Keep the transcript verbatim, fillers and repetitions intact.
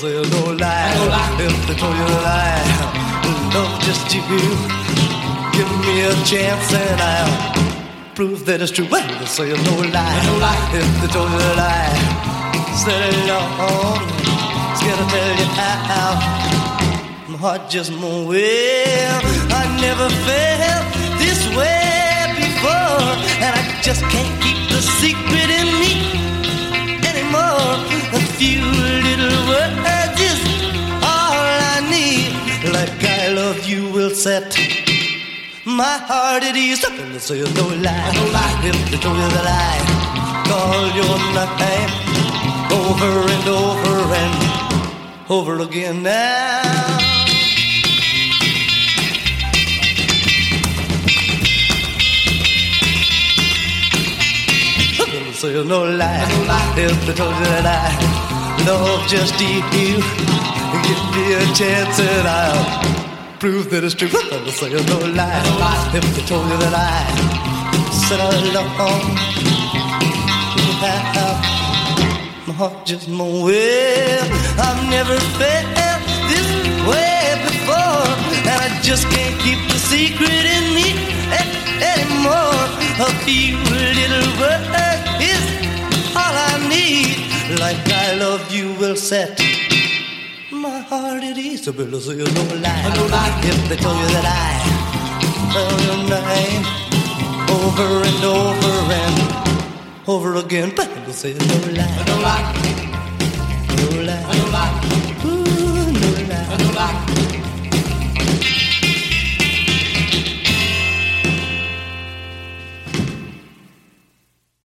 say no lie. No lie. If they told you that I love just you, give me a chance and I'll prove that it's true. Well, they say no lie. No lie. If they told you that I said it all, scared to tell you how my heart just won't well. I never felt this way before, and I just can't keep the secret in me anymore. A few little words is all I need. Like I love you will set my heart at ease. Nothing to say no lie. No lie. If they told you that I call your name over and over and over again now. Say no lie. No lie. If they told you that I love just you, give me a chance and I'll prove that it's true. I'll say no lie. No lie. If they told you that I said I love my heart just won't well. I've never felt this way before, and I just can't keep the secret in me anymore. A few little words is all I need. Like I love you will set my heart at ease. So better say no lie. No lie. If they told you that I love your name over and over and over again, better say no lie. No lie. No lie.